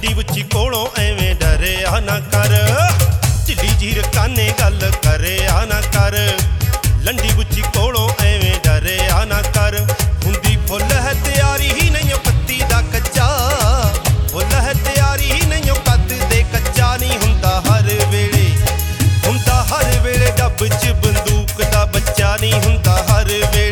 लंडी बुच्ची कोलों एवें डरिया ना कर, चिली जीर काने गल करे ना कर। लंडी बुच्ची कोलों एवें डरिया ना कर, हुंदी फुल है तैयारी ही नहीं पत्ती दा कच्चा, फुल है तैयारी ही नहीं कद दे कच्चा। नहीं हुंदा हर वेले डब च बंदूक दा बच्चा, नहीं हुंदा हर वेले